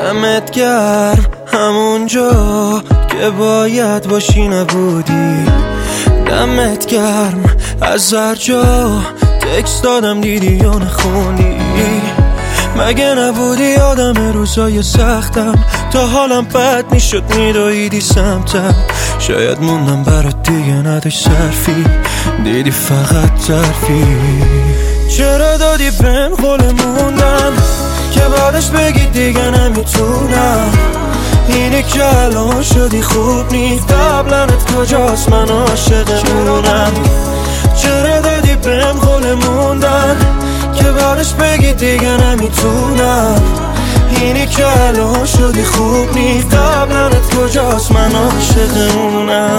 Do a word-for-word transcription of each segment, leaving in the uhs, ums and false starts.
دمت گرم همونجا که باید باشی نبودی. دمت گرم از هر جا تکست دادم دیدی یا نخوندی. مگه نبودی آدم روزای سختم، تا حالم بد میشد میدویدی سمتم. شاید موندم برات دیگه نداشت صرفی، دیدی فقط ظرفی. چرا دادی بهم قول موندن که بعدش بگی دیگه نمیتونم؟ اینه که الان شدی خوب نیست، قبلنت کجاست من عاشقمونم. چرا دادی بهم قول موندن که بعدش بگی دیگه نمیتونم؟ اینی که الان شدی خوب نیست، قبلنت کجاست من عاشقمونم.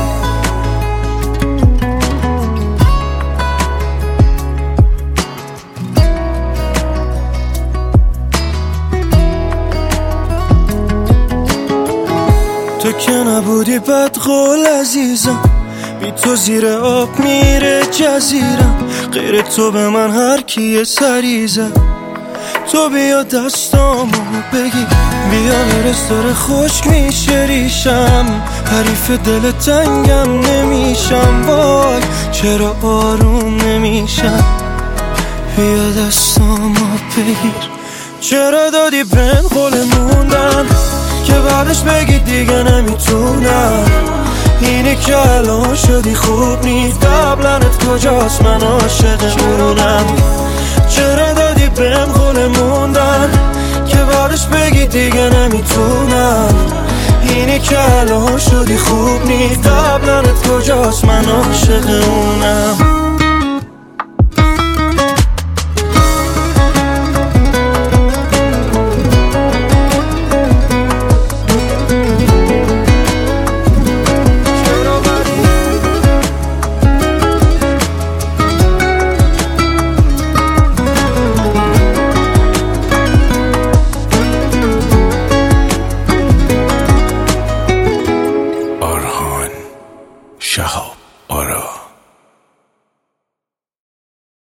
تو که نبودی بد قول عزیزم، بی تو زیر آب میره جزیرم. غیر تو به من هر کیه سری زد. تو بیا دستامو بگی، بیا برس داره خشک میشه ریشم. حریف دل تنگم نمیشم، وای چرا آروم نمیشم. بیا دستامو بگیر. چرا دادی بهم قول موندن که بعدش بگی دیگه نمیتونم؟ اینی که الان شدی خوب نیست، قبلنت کجاست من عاشقمونم. چرا دادی بهم قول موندن که بعدش بگی دیگه نمیتونم؟ اینی که الان شدی خوب نیست، قبلنت کجاست من عاشقمونم.